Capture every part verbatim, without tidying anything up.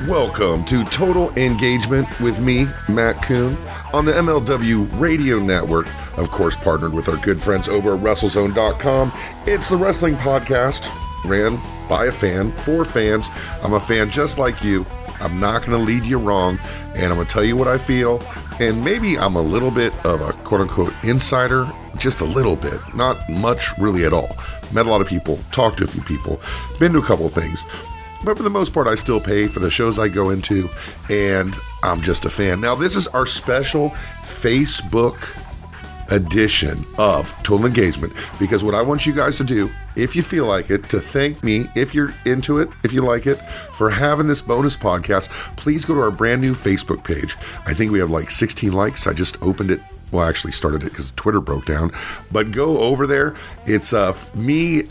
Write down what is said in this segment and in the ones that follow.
Welcome to Total Engagement with me, Matt Coon, on the M L W Radio Network, of course partnered with our good friends over at WrestleZone dot com. It's the wrestling podcast ran by a fan, for fans. I'm a fan just like you. I'm not going to lead you wrong, and I'm going to tell you what I feel, and maybe I'm a little bit of a quote-unquote insider, just a little bit, not much really at all. Met a lot of people, talked to a few people, been to a couple of things. But for the most part, I still pay for the shows I go into, and I'm just a fan. Now, this is our special Facebook edition of Total Engagement, because what I want you guys to do, if you feel like it, to thank me, if you're into it, if you like it, for having this bonus podcast, please go to our brand new Facebook page. I think we have like sixteen likes. I just opened it. Well, I actually started it because Twitter broke down. But go over there. It's uh, me,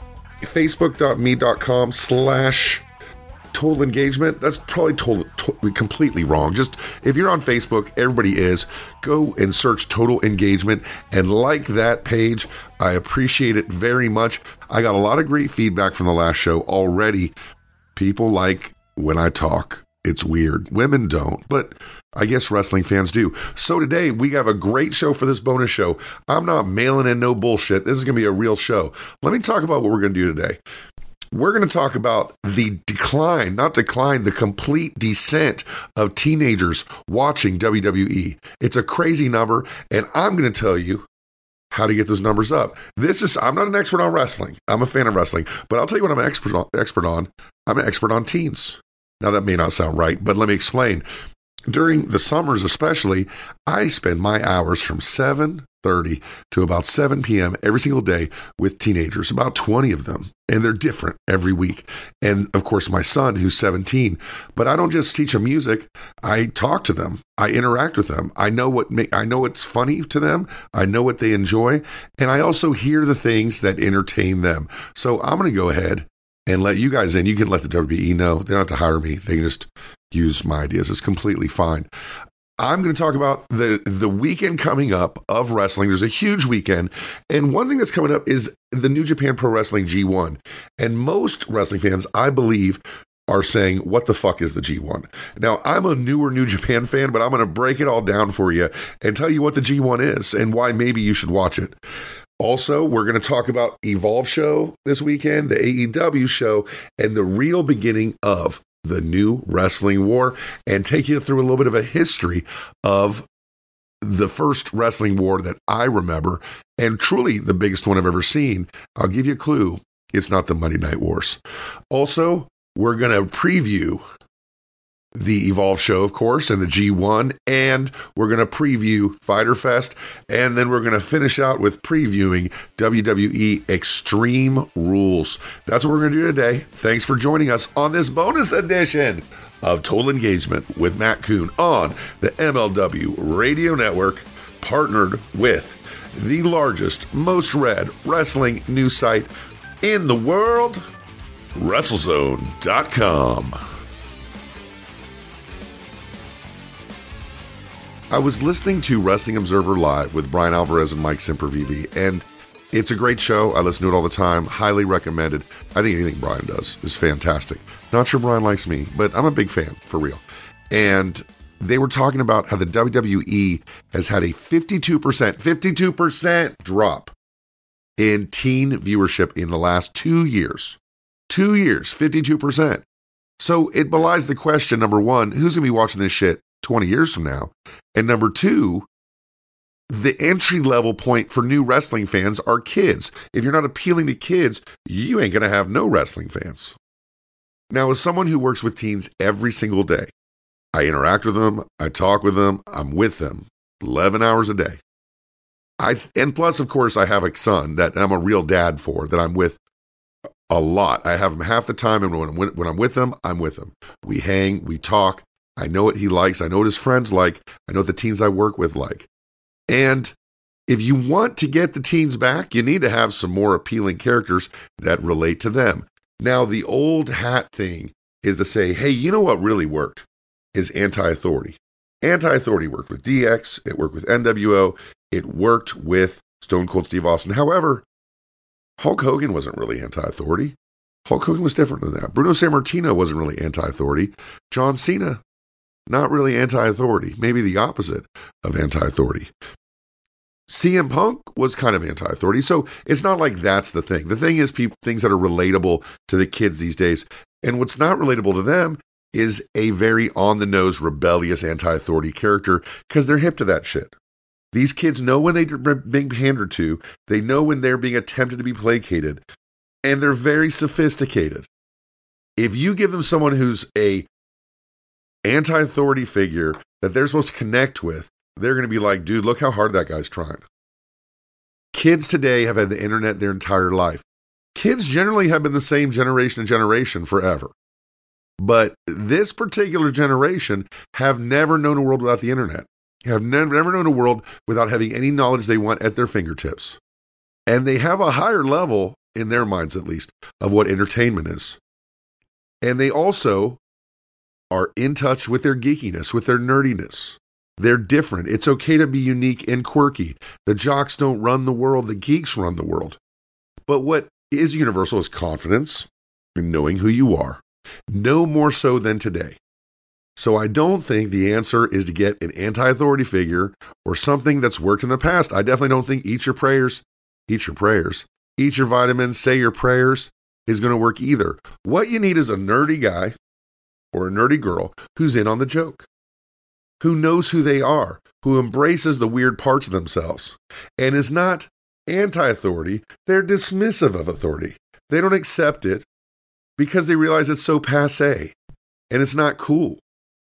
facebook.me.com slash Total Engagement. That's probably total, to- completely wrong. Just if you're on Facebook, everybody is, go and search Total Engagement and like that page. I appreciate it very much. I got a lot of great feedback from the last show already. People like when I talk. It's weird. Women don't, but I guess wrestling fans do. So today we have a great show for this bonus show. I'm not mailing in no bullshit. This is going to be a real show. Let me talk about what we're going to do today. We're going to talk about the decline, not decline, the complete descent of teenagers watching W W E. It's a crazy number, and I'm going to tell you how to get those numbers up. This is, I'm not an expert on wrestling. I'm a fan of wrestling, but I'll tell you what I'm an expert on. Expert on. I'm an expert on teens. Now, that may not sound right, but let me explain. During the summers especially, I spend my hours from seven thirty to about seven p.m. every single day with teenagers, about twenty of them, and they're different every week. And of course, my son, who's seventeen, but I don't just teach them music. I talk to them. I interact with them. I know what make, I know what's funny to them. I know what they enjoy. And I also hear the things that entertain them. So I'm going to go ahead and let you guys in. You can let the W W E know. They don't have to hire me. They can just use my ideas. It's completely fine. I'm going to talk about the, the weekend coming up of wrestling. There's a huge weekend. And one thing that's coming up is the New Japan Pro Wrestling G one. And most wrestling fans, I believe, are saying, what the fuck is the G one? Now, I'm a newer New Japan fan, but I'm going to break it all down for you and tell you what the G one is and why maybe you should watch it. Also, we're going to talk about Evolve show this weekend, the A E W show, and the real beginning of the new wrestling war, and take you through a little bit of a history of the first wrestling war that I remember, and truly the biggest one I've ever seen. I'll give you a clue. It's not the Monday Night Wars. Also, we're going to preview the Evolve show, of course, and the G one, and we're going to preview Fyter Fest, and then we're going to finish out with previewing W W E Extreme Rules. That's what we're going to do today. Thanks for joining us on this bonus edition of Total Engagement with Matt Coon on the M L W Radio Network, partnered with the largest, most read wrestling news site in the world, WrestleZone dot com. I was listening to Wrestling Observer Live with Brian Alvarez and Mike Sempervive, and it's a great show. I listen to it all the time. Highly recommended. I think anything Brian does is fantastic. Not sure Brian likes me, but I'm a big fan, for real. And they were talking about how the W W E has had a fifty-two percent, fifty-two percent drop in teen viewership in the last two years. Two years, fifty-two percent. So it belies the question, number one, who's going to be watching this shit twenty years from now? And number two, the entry level point for new wrestling fans are kids. If you're not appealing to kids, you ain't going to have no wrestling fans. Now, as someone who works with teens every single day, I interact with them, I talk with them, I'm with them eleven hours a day. I and plus, of course, I have a son that I'm a real dad for, that I'm with a lot. I have him half the time, and when I'm with, when I'm with him, I'm with him. We hang, we talk. I know what he likes. I know what his friends like. I know what the teens I work with like. And if you want to get the teens back, you need to have some more appealing characters that relate to them. Now, the old hat thing is to say, hey, you know what really worked is anti-authority. Anti-authority worked with D X. It worked with N W O. It worked with Stone Cold Steve Austin. However, Hulk Hogan wasn't really anti-authority. Hulk Hogan was different than that. Bruno Sammartino wasn't really anti-authority. John Cena, not really anti-authority. Maybe the opposite of anti-authority. C M Punk was kind of anti-authority. So it's not like that's the thing. The thing is people, things that are relatable to the kids these days. And what's not relatable to them is a very on-the-nose, rebellious anti-authority character because they're hip to that shit. These kids know when they're being pandered to. They know when they're being attempted to be placated. And they're very sophisticated. If you give them someone who's a anti-authority figure that they're supposed to connect with, they're going to be like, dude, look how hard that guy's trying. Kids today have had the internet their entire life. Kids generally have been the same generation to generation forever. But this particular generation have never known a world without the internet. Have never, never known a world without having any knowledge they want at their fingertips. And they have a higher level, in their minds at least, of what entertainment is. And they also are in touch with their geekiness, with their nerdiness. They're different. It's okay to be unique and quirky. The jocks don't run the world. The geeks run the world. But what is universal is confidence in knowing who you are. No more so than today. So I don't think the answer is to get an anti-authority figure or something that's worked in the past. I definitely don't think eat your prayers, eat your prayers, eat your vitamins, say your prayers is going to work either. What you need is a nerdy guy or a nerdy girl who's in on the joke, who knows who they are, who embraces the weird parts of themselves, and is not anti-authority. They're dismissive of authority. They don't accept it because they realize it's so passé and it's not cool.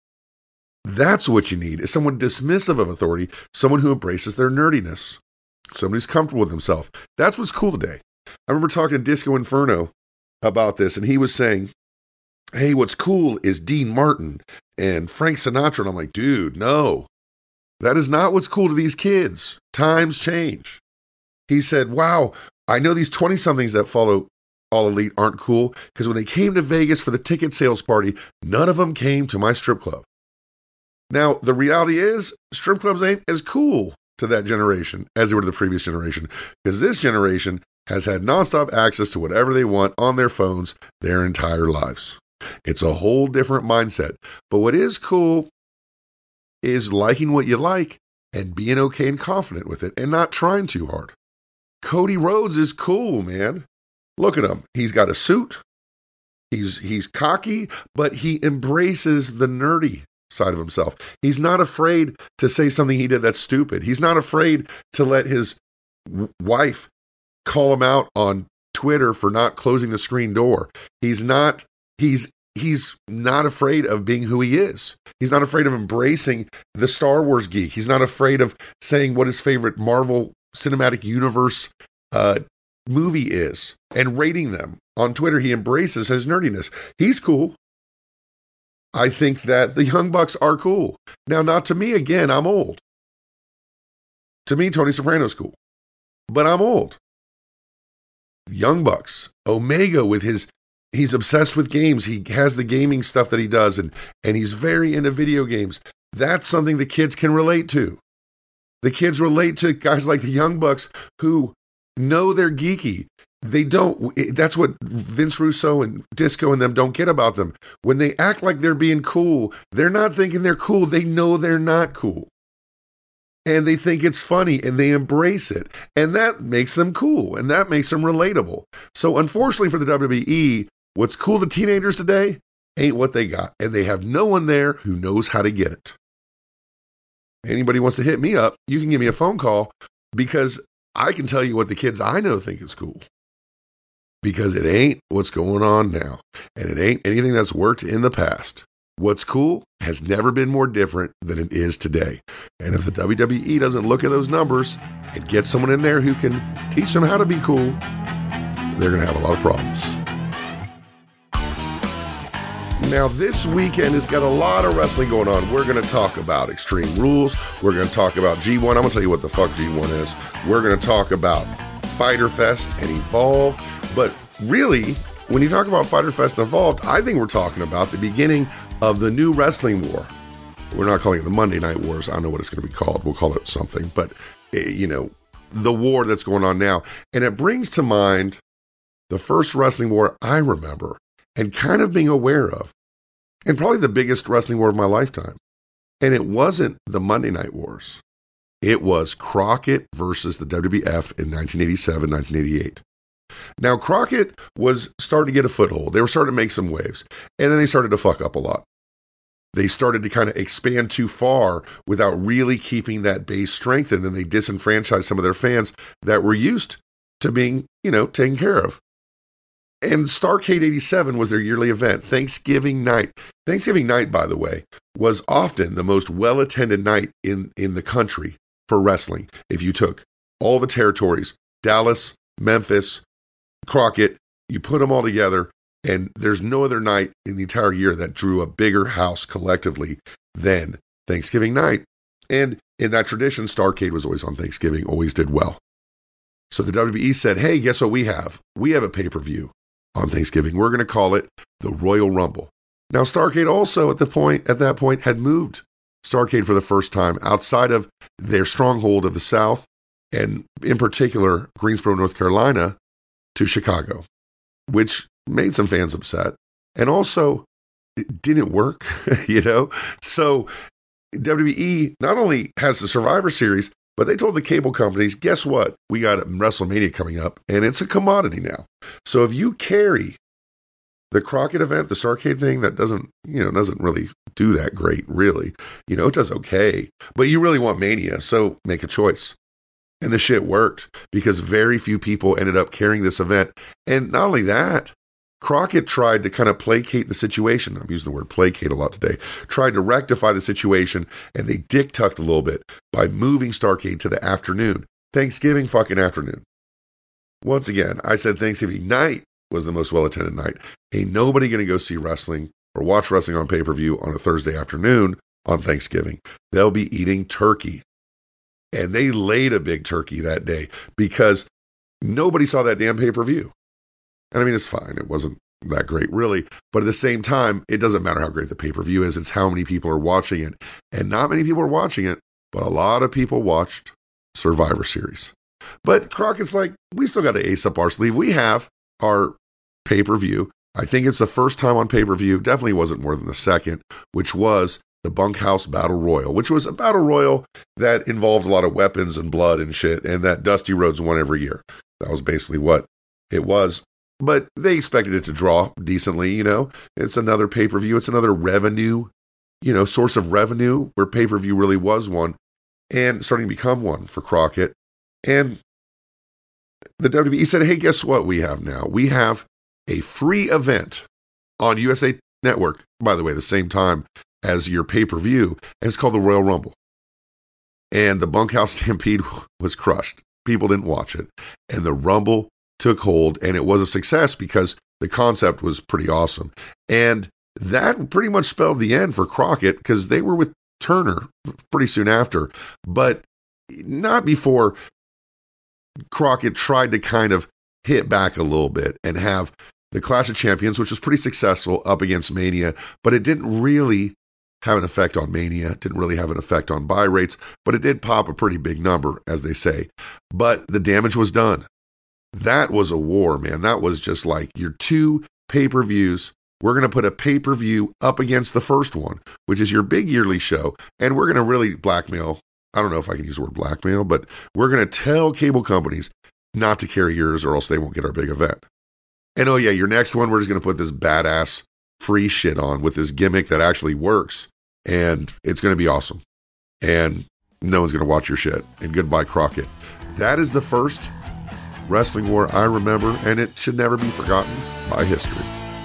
That's what you need, is someone dismissive of authority, someone who embraces their nerdiness, someone who's comfortable with himself. That's what's cool today. I remember talking to Disco Inferno about this, and he was saying, hey, what's cool is Dean Martin and Frank Sinatra. And I'm like, dude, no, that is not what's cool to these kids. Times change. He said, wow, I know these twenty-somethings that follow All Elite aren't cool because when they came to Vegas for the ticket sales party, none of them came to my strip club. Now, the reality is strip clubs ain't as cool to that generation as they were to the previous generation, because this generation has had nonstop access to whatever they want on their phones their entire lives. It's a whole different mindset. But what is cool is liking what you like and being okay and confident with it and not trying too hard. Cody Rhodes is cool, man. Look at him. He's got a suit. He's he's cocky, but he embraces the nerdy side of himself. He's not afraid to say something he did that's stupid. He's not afraid to let his w- wife call him out on Twitter for not closing the screen door. He's not he's he's not afraid of being who he is. He's not afraid of embracing the Star Wars geek. He's not afraid of saying what his favorite Marvel Cinematic Universe uh, movie is and rating them. On Twitter, he embraces his nerdiness. He's cool. I think that the Young Bucks are cool. Now, not to me, again, I'm old. To me, Tony Soprano's cool. But I'm old. Young Bucks. Omega with his, he's obsessed with games. He has the gaming stuff that he does, and, and he's very into video games. That's something the kids can relate to. The kids relate to guys like the Young Bucks who know they're geeky. They don't, that's what Vince Russo and Disco and them don't get about them. When they act like they're being cool, they're not thinking they're cool. They know they're not cool. And they think it's funny and they embrace it. And that makes them cool and that makes them relatable. So unfortunately for the W W E, what's cool to teenagers today ain't what they got. And they have no one there who knows how to get it. Anybody wants to hit me up, you can give me a phone call because I can tell you what the kids I know think is cool. Because it ain't what's going on now. And it ain't anything that's worked in the past. What's cool has never been more different than it is today. And if the W W E doesn't look at those numbers and get someone in there who can teach them how to be cool, they're going to have a lot of problems. Now, this weekend has got a lot of wrestling going on. We're going to talk about Extreme Rules. We're going to talk about G one. I'm going to tell you what the fuck G one is. We're going to talk about Fyter Fest and Evolve. But really, when you talk about Fyter Fest and Evolved, I think we're talking about the beginning of the new wrestling war. We're not calling it the Monday Night Wars. I don't know what it's going to be called. We'll call it something. But, you know, the war that's going on now. And it brings to mind the first wrestling war I remember and kind of being aware of, and probably the biggest wrestling war of my lifetime. And it wasn't the Monday Night Wars. It was Crockett versus the W W F in nineteen eighty-seven, nineteen eighty-eight. Now, Crockett was starting to get a foothold. They were starting to make some waves, and then they started to fuck up a lot. They started to kind of expand too far without really keeping that base strengthened, and they disenfranchised some of their fans that were used to being, you know, taken care of. And Starrcade eighty-seven was their yearly event, Thanksgiving night. Thanksgiving night, by the way, was often the most well-attended night in, in the country for wrestling. If you took all the territories, Dallas, Memphis, Crockett, you put them all together, and there's no other night in the entire year that drew a bigger house collectively than Thanksgiving night. And in that tradition, Starrcade was always on Thanksgiving, always did well. So the W W E said, hey, guess what we have? We have a pay-per-view on Thanksgiving. We're going to call it the Royal Rumble. Now, Starrcade also at the point at that point had moved Starrcade for the first time outside of their stronghold of the South, and in particular, Greensboro, North Carolina, to Chicago, which made some fans upset. And also, it didn't work, you know? So W W E not only has the Survivor Series, but they told the cable companies, guess what? We got WrestleMania coming up, and it's a commodity now. So if you carry the Crockett event, the Starrcade thing, that doesn't, you know, doesn't really do that great, really. You know, it does okay. But you really want Mania, so make a choice. And the shit worked because very few people ended up carrying this event. And not only that, Crockett tried to kind of placate the situation. I'm using the word placate a lot today. Tried to rectify the situation, and they dick-tucked a little bit by moving Starrcade to the afternoon. Thanksgiving fucking afternoon. Once again, I said Thanksgiving night was the most well-attended night. Ain't nobody going to go see wrestling or watch wrestling on pay-per-view on a Thursday afternoon on Thanksgiving. They'll be eating turkey. And they laid a big turkey that day because nobody saw that damn pay-per-view. And I mean, it's fine. It wasn't that great, really. But at the same time, it doesn't matter how great the pay-per-view is. It's how many people are watching it. And not many people are watching it, but a lot of people watched Survivor Series. But Crockett's like, we still got to ace up our sleeve. We have our pay-per-view. I think it's the first time on pay-per-view. Definitely wasn't more than the second, which was the Bunkhouse Battle Royal, which was a battle royal that involved a lot of weapons and blood and shit, and that Dusty Rhodes won every year. That was basically what it was. But they expected it to draw decently, you know. It's another pay-per-view. It's another revenue, you know, source of revenue where pay-per-view really was one and starting to become one for Crockett. And the W W E said, hey, guess what we have now? We have a free event on U S A Network, by the way, the same time as your pay-per-view, and it's called the Royal Rumble. And the Bunkhouse Stampede was crushed. People didn't watch it. And the Rumble took hold, and it was a success because the concept was pretty awesome. And that pretty much spelled the end for Crockett because they were with Turner pretty soon after, but not before Crockett tried to kind of hit back a little bit and have the Clash of Champions, which was pretty successful up against Mania, but it didn't really have an effect on Mania, didn't really have an effect on buy rates, but it did pop a pretty big number, as they say. But the damage was done. That was a war, man. That was just like your two pay-per-views. We're going to put a pay-per-view up against the first one, which is your big yearly show, and we're going to really blackmail. I don't know if I can use the word blackmail, but we're going to tell cable companies not to carry yours or else they won't get our big event. And oh yeah, your next one, we're just going to put this badass free shit on with this gimmick that actually works. And it's going to be awesome. And no one's going to watch your shit. And goodbye, Crockett. That is the first wrestling war I remember, and it should never be forgotten by history.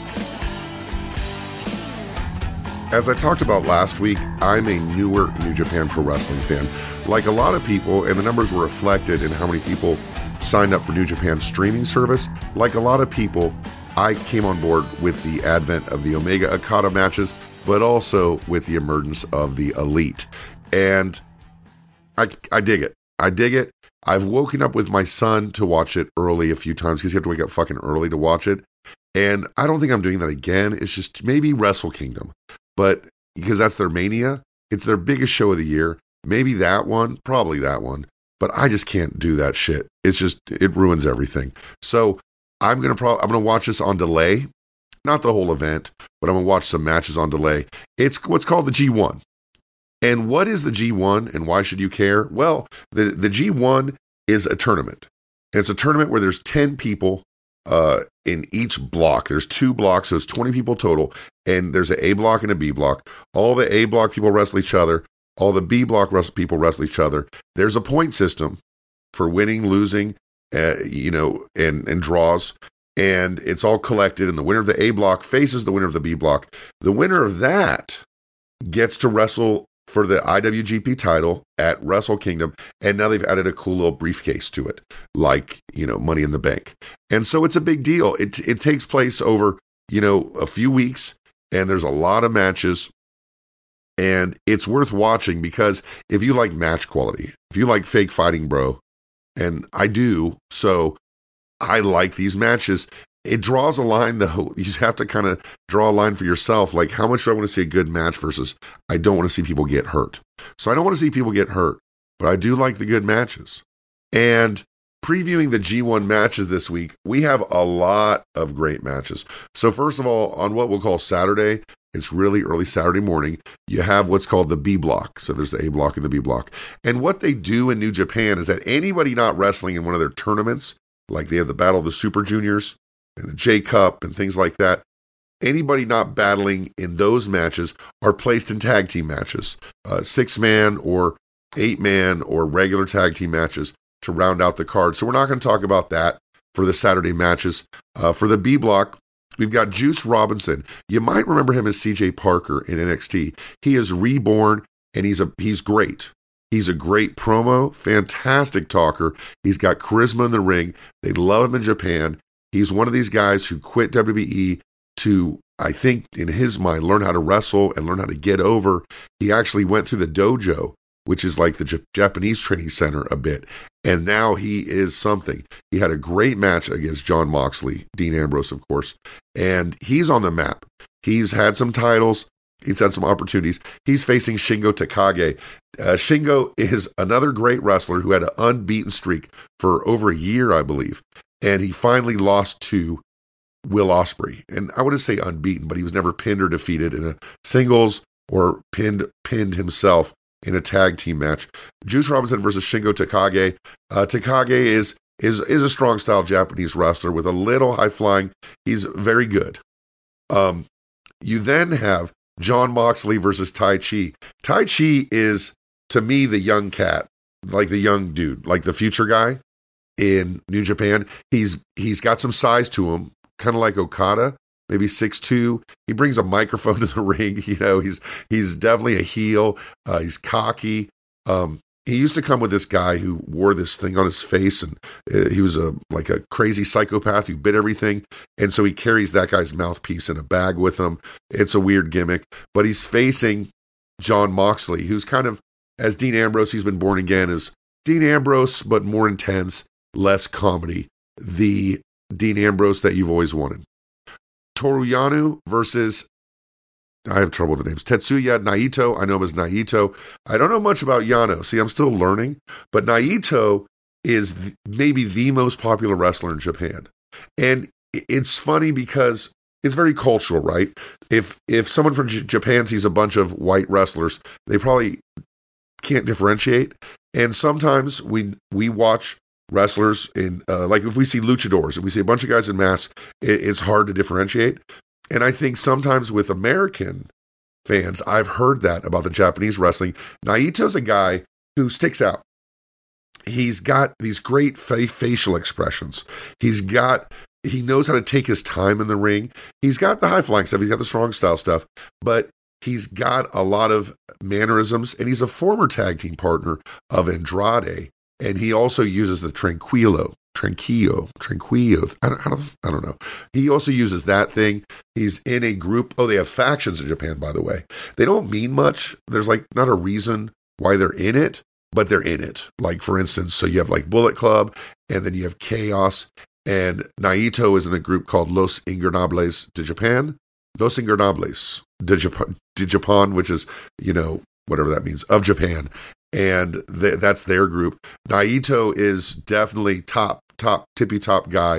As I talked about last week, I'm a newer New Japan Pro Wrestling fan. Like a lot of people, and the numbers were reflected in how many people signed up for New Japan's streaming service. Like a lot of people, I came on board with the advent of the Omega Okada matches, but also with the emergence of the Elite. And I, I dig it. I dig it. I've woken up with my son to watch it early a few times because you have to wake up fucking early to watch it. And I don't think I'm doing that again. It's just maybe Wrestle Kingdom. But because that's their Mania, it's their biggest show of the year. Maybe that one, probably that one. But I just can't do that shit. It's just, it ruins everything. So I'm gonna probably I'm gonna watch this on delay, not the whole event, but I'm gonna watch some matches on delay. It's what's called the G one. And what is the G one and why should you care? Well, the, the G one is a tournament. And it's a tournament where there's ten people uh, in each block. There's two blocks, so it's twenty people total. And there's an A block and a B block. All the A block people wrestle each other. All the B block wrestle people wrestle each other. There's a point system for winning, losing, uh, you know, and, and draws. And it's all collected, and the winner of the A block faces the winner of the B block. The winner of that gets to wrestle for the I W G P title at Wrestle Kingdom, and now they've added a cool little briefcase to it, like, you know, Money in the Bank. And so it's a big deal. It it takes place over, you know, a few weeks, and there's a lot of matches, and it's worth watching because if you like match quality, if you like fake fighting, bro, and I do, so I like these matches. It draws a line, though. You have to kind of draw a line for yourself. Like, how much do I want to see a good match versus I don't want to see people get hurt. So I don't want to see people get hurt, but I do like the good matches. And previewing the G one matches this week, we have a lot of great matches. So first of all, on what we'll call Saturday, it's really early Saturday morning, you have what's called the B block. So there's the A block and the B block. And what they do in New Japan is that anybody not wrestling in one of their tournaments, like they have the Battle of the Super Juniors and the J Cup and things like that, anybody not battling in those matches are placed in tag team matches, uh, six-man or eight-man or regular tag team matches to round out the card. So we're not going to talk about that for the Saturday matches. Uh, for the B block, we've got Juice Robinson. You might remember him as C J Parker in N X T. He is reborn, and he's a he's great. He's a great promo, fantastic talker. He's got charisma in the ring. They love him in Japan. He's one of these guys who quit W W E to, I think, in his mind, learn how to wrestle and learn how to get over. He actually went through the dojo, which is like the J- Japanese training center a bit. And now he is something. He had a great match against Jon Moxley, Dean Ambrose, of course. And he's on the map. He's had some titles. He's had some opportunities. He's facing Shingo Takagi. Uh, Shingo is another great wrestler who had an unbeaten streak for over a year, I believe. And he finally lost to Will Ospreay. And I wouldn't say unbeaten, but he was never pinned or defeated in a singles or pinned pinned himself in a tag team match. Juice Robinson versus Shingo Takagi. Uh, Takagi is, is, is a strong style Japanese wrestler with a little high flying. He's very good. Um, you then have Jon Moxley versus Tai Chi. Tai Chi is, to me, the young cat, like the young dude, like the future guy in New Japan. He's he's got some size to him, kind of like Okada, maybe six two. He brings a microphone to the ring. You know, he's he's definitely a heel. Uh, he's cocky. Um, he used to come with this guy who wore this thing on his face, and uh, he was a like a crazy psychopath who bit everything. And so he carries that guy's mouthpiece in a bag with him. It's a weird gimmick, but he's facing Jon Moxley, who's kind of, as Dean Ambrose, he's been born again as Dean Ambrose, but more intense, less comedy. The Dean Ambrose that you've always wanted. Toru Yano versus, I have trouble with the names, Tetsuya Naito. I know him as Naito. I don't know much about Yano. See, I'm still learning. But Naito is th- maybe the most popular wrestler in Japan. And it's funny because it's very cultural, right? If if someone from J- Japan sees a bunch of white wrestlers, they probably can't differentiate. And sometimes we we watch wrestlers in, uh, like if we see luchadors and we see a bunch of guys in masks, it, it's hard to differentiate. And I think sometimes with American fans, I've heard that about the Japanese wrestling. Naito's a guy who sticks out. He's got these great fa- facial expressions. He's got, he knows how to take his time in the ring. He's got the high flying stuff. He's got the strong style stuff, but he's got a lot of mannerisms, and he's a former tag team partner of Andrade. And he also uses the Tranquilo, Tranquillo, Tranquillo. I don't, I don't, I don't know. He also uses that thing. He's in a group. Oh, they have factions in Japan, by the way. They don't mean much. There's like not a reason why they're in it, but they're in it. Like, for instance, so you have like Bullet Club, and then you have Chaos, and Naito is in a group called Los Ingobernables de Japan. Los Ingobernables de Japan, de Japan, which is, you know, whatever that means, of Japan. And th- that's their group. Naito is definitely top, top, tippy top guy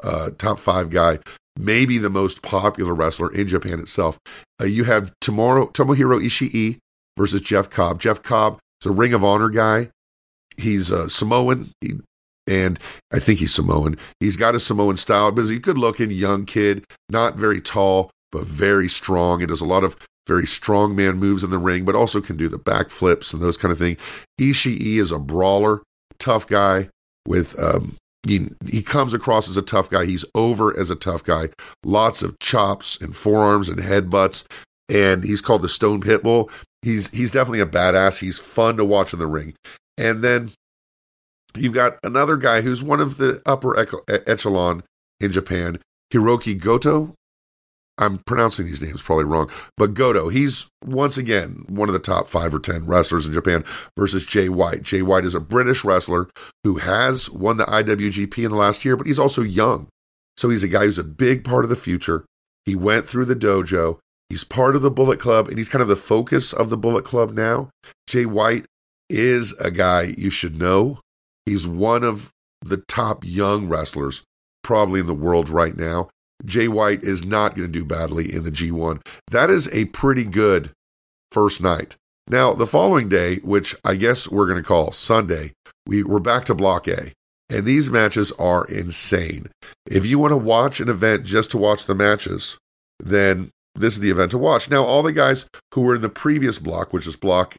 uh, top five guy, maybe the most popular wrestler in Japan itself. Uh, you have Tomohiro, Tomohiro Ishii versus Jeff Cobb. Jeff Cobb is a Ring of Honor guy. He's a Samoan, he, and I think he's Samoan. He's got a Samoan style, but he's a good-looking young kid, not very tall, but very strong. He does a lot of very strong man moves in the ring, but also can do the backflips and those kind of things. Ishii is a brawler, tough guy with, um, he, he comes across as a tough guy. He's over as a tough guy. Lots of chops and forearms and headbutts, and he's called the Stone Pitbull. He's, he's definitely a badass. He's fun to watch in the ring. And then you've got another guy who's one of the upper echelon in Japan, Hiroki Goto. I'm pronouncing these names probably wrong, but Goto, he's once again one of the top five or ten wrestlers in Japan versus Jay White. Jay White is a British wrestler who has won the I W G P in the last year, but he's also young. So he's a guy who's a big part of the future. He went through the dojo. He's part of the Bullet Club, and he's kind of the focus of the Bullet Club now. Jay White is a guy you should know. He's one of the top young wrestlers probably in the world right now. Jay White is not going to do badly in the G one. That is a pretty good first night. Now, the following day, which I guess we're going to call Sunday, we, we're back to Block A. And these matches are insane. If you want to watch an event just to watch the matches, then this is the event to watch. Now, all the guys who were in the previous block, which is Block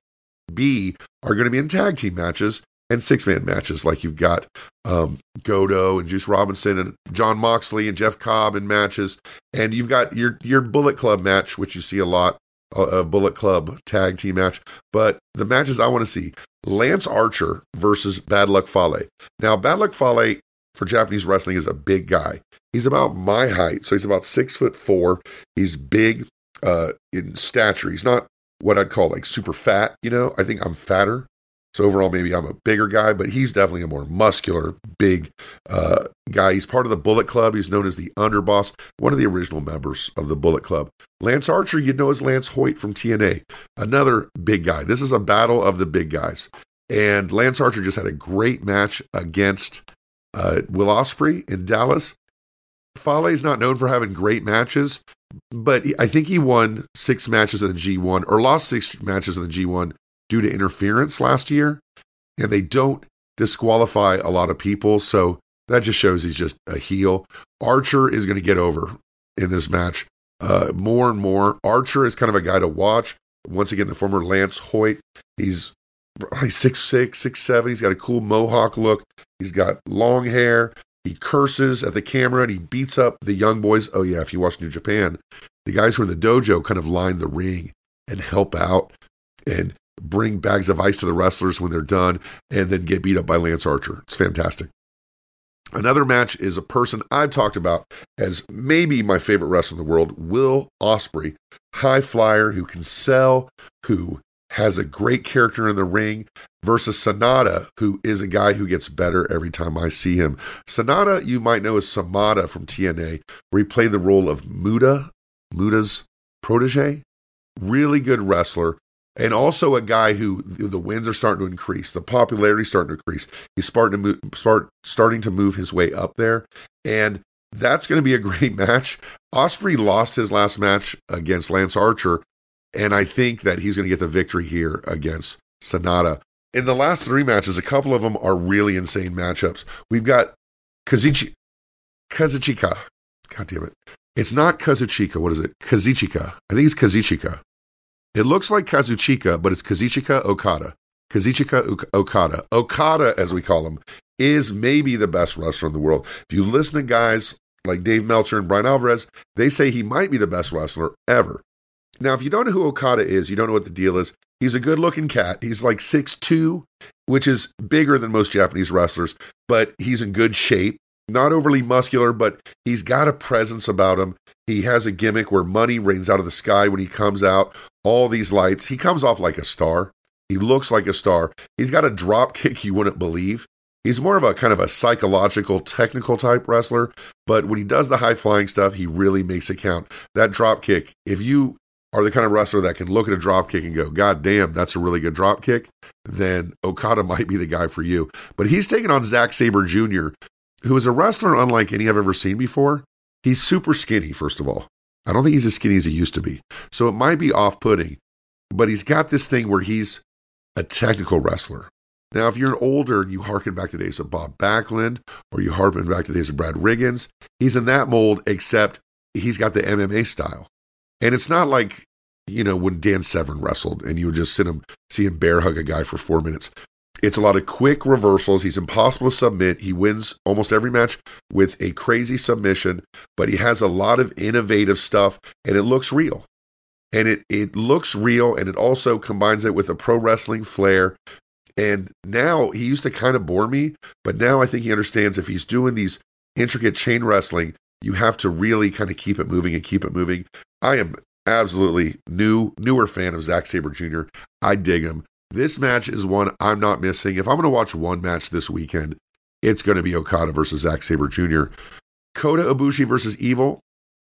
B, are going to be in tag team matches and six-man matches, like you've got um, Goto and Juice Robinson and John Moxley and Jeff Cobb in matches. And you've got your, your Bullet Club match, which you see a lot, a Bullet Club tag team match. But the matches I want to see, Lance Archer versus Bad Luck Fale. Now, Bad Luck Fale for Japanese wrestling is a big guy. He's about my height, so he's about six foot four. He's big uh, in stature. He's not what I'd call like super fat, you know. I think I'm fatter. So overall, maybe I'm a bigger guy, but he's definitely a more muscular, big uh, guy. He's part of the Bullet Club. He's known as the Underboss, one of the original members of the Bullet Club. Lance Archer, you know as Lance Hoyt from T N A, another big guy. This is a battle of the big guys. And Lance Archer just had a great match against uh, Will Ospreay in Dallas. Fale is not known for having great matches, but I think he won six matches in the G one, or lost six matches in the G one, due to interference last year, and they don't disqualify a lot of people, so that just shows he's just a heel. Archer is going to get over in this match uh, more and more. Archer is kind of a guy to watch. Once again, the former Lance Hoyt, he's six six, six seven, he's got a cool mohawk look, he's got long hair, he curses at the camera, and he beats up the young boys. Oh yeah, if you watch New Japan, the guys who are in the dojo kind of line the ring and help out, and bring bags of ice to the wrestlers when they're done, and then get beat up by Lance Archer. It's fantastic. Another match is a person I've talked about as maybe my favorite wrestler in the world, Will Ospreay, high flyer who can sell, who has a great character in the ring, versus Sanada, who is a guy who gets better every time I see him. Sanada, you might know as Samada from T N A, where he played the role of Muda, Muda's protege. Really good wrestler. And also a guy who the wins are starting to increase, the popularity starting to increase. He's starting to move, start starting to move his way up there, and that's going to be a great match. Ospreay lost his last match against Lance Archer, and I think that he's going to get the victory here against Sanada. In the last three matches, a couple of them are really insane matchups. We've got Kazuchi, Kazuchika. God damn it! It's not Kazuchika. What is it? Kazuchika. I think it's Kazuchika. It looks like Kazuchika, but it's Kazuchika Okada. Kazuchika Okada. Okada, as we call him, is maybe the best wrestler in the world. If you listen to guys like Dave Meltzer and Brian Alvarez, they say he might be the best wrestler ever. Now, if you don't know who Okada is, you don't know what the deal is. He's a good-looking cat. He's like six two, which is bigger than most Japanese wrestlers, but he's in good shape. Not overly muscular, but he's got a presence about him. He has a gimmick where money rains out of the sky when he comes out. All these lights. He comes off like a star. He looks like a star. He's got a drop kick you wouldn't believe. He's more of a kind of a psychological, technical type wrestler, but when he does the high-flying stuff, he really makes it count. That drop kick, if you are the kind of wrestler that can look at a drop kick and go, God damn, that's a really good drop kick, then Okada might be the guy for you. But he's taking on Zack Sabre Junior, who is a wrestler unlike any I've ever seen before. He's super skinny, first of all. I don't think he's as skinny as he used to be. So it might be off-putting, but he's got this thing where he's a technical wrestler. Now, if you're older and you harken back to the days of Bob Backlund, or you harken back to the days of Brad Riggins, he's in that mold, except he's got the M M A style. And it's not like, you know, when Dan Severn wrestled and you would just sit him, see him bear hug a guy for four minutes. It's a lot of quick reversals. He's impossible to submit. He wins almost every match with a crazy submission, but he has a lot of innovative stuff, and it looks real. And it it looks real, and it also combines it with a pro wrestling flair. And now, he used to kind of bore me, but now I think he understands if he's doing these intricate chain wrestling, you have to really kind of keep it moving and keep it moving. I am absolutely new, newer fan of Zack Sabre Junior I dig him. This match is one I'm not missing. If I'm going to watch one match this weekend, it's going to be Okada versus Zack Sabre Junior Kota Ibushi versus Evil.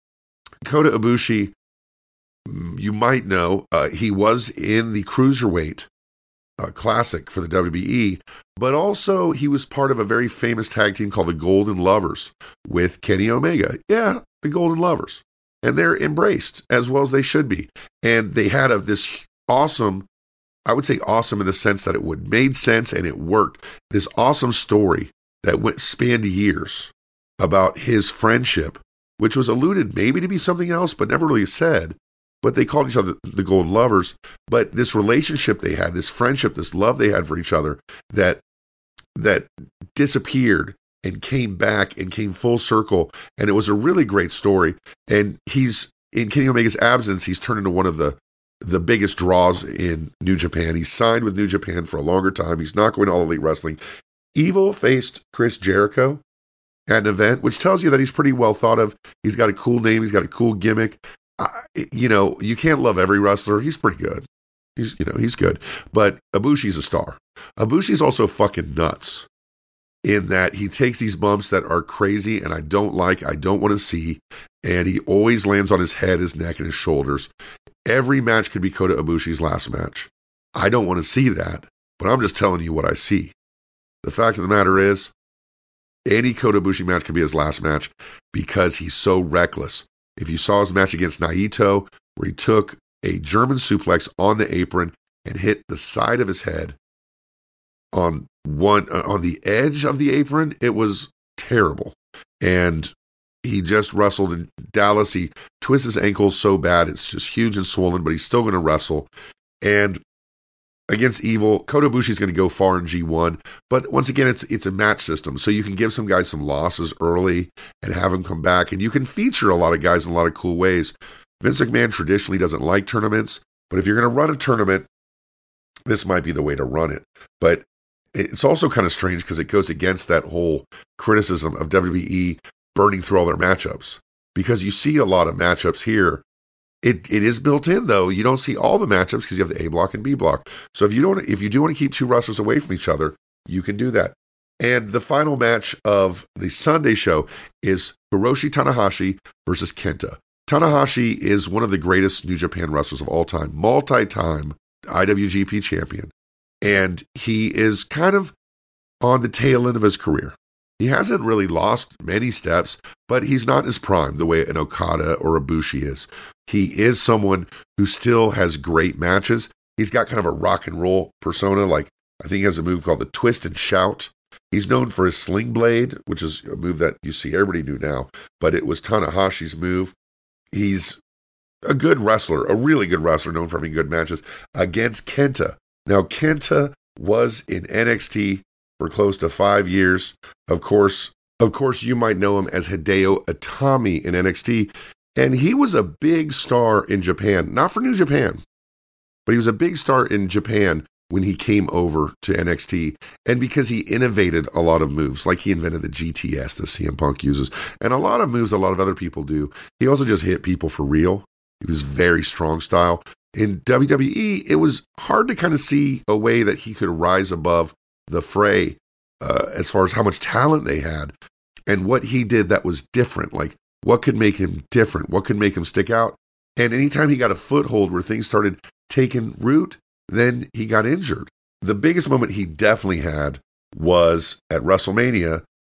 Kota Ibushi, you might know, uh, he was in the Cruiserweight uh, Classic for the W W E, but also he was part of a very famous tag team called the Golden Lovers with Kenny Omega. Yeah, the Golden Lovers. And they're embraced as well as they should be. And they had a, this awesome, I would say awesome in the sense that it would made sense and it worked. This awesome story that went spanned years about his friendship, which was alluded maybe to be something else, but never really said. But they called each other the Golden Lovers. But this relationship they had, this friendship, this love they had for each other that that disappeared and came back and came full circle. And it was a really great story. And he's, in Kenny Omega's absence, he's turned into one of the the biggest draws in New Japan. He's signed with New Japan for a longer time. He's not going to All Elite Wrestling. Evil faced Chris Jericho at an event, which tells you that he's pretty well thought of. He's got a cool name. He's got a cool gimmick. I, you know, you can't love every wrestler. He's pretty good. He's, you know, he's good. But Ibushi's a star. Ibushi's also fucking nuts in that he takes these bumps that are crazy and I don't like, I don't want to see. And he always lands on his head, his neck, and his shoulders. Every match could be Kota Ibushi's last match. I don't want to see that, but I'm just telling you what I see. The fact of the matter is, any Kota Ibushi match could be his last match because he's so reckless. If you saw his match against Naito, where he took a German suplex on the apron and hit the side of his head on one uh, on the edge of the apron, it was terrible. And he just wrestled in Dallas. He twists his ankle so bad, it's just huge and swollen, but he's still going to wrestle. And against Evil, Kota Ibushi is going to go far in G one. But once again, it's it's a match system. So you can give some guys some losses early and have them come back. And you can feature a lot of guys in a lot of cool ways. Vince McMahon traditionally doesn't like tournaments. But if you're going to run a tournament, this might be the way to run it. But it's also kind of strange because it goes against that whole criticism of W W E burning through all their matchups, because you see a lot of matchups here. It it is built in though. You don't see all the matchups because you have the A block and B block. So if you don't, if you do want to keep two wrestlers away from each other, you can do that. And the final match of the Sunday show is Hiroshi Tanahashi versus Kenta. Tanahashi is one of the greatest New Japan wrestlers of all time, multi-time I W G P champion, and he is kind of on the tail end of his career. He hasn't really lost many steps, but he's not his prime the way an Okada or a Ibushi is. He is someone who still has great matches. He's got kind of a rock and roll persona. Like, I think he has a move called the Twist and Shout. He's known for his Sling Blade, which is a move that you see everybody do now, but it was Tanahashi's move. He's a good wrestler, a really good wrestler, known for having good matches against Kenta. Now, Kenta was in N X T for close to five years. Of course, of course, you might know him as Hideo Itami in N X T. And he was a big star in Japan, not for New Japan, but he was a big star in Japan when he came over to N X T. And because he innovated a lot of moves, like he invented the G T S that C M Punk uses, and a lot of moves a lot of other people do. He also just hit people for real. He was very strong style. In W W E, it was hard to kind of see a way that he could rise above the fray uh, as far as how much talent they had and what he did that was different. Like, what could make him different? What could make him stick out? And anytime he got a foothold where things started taking root, then he got injured. The biggest moment he definitely had was at WrestleMania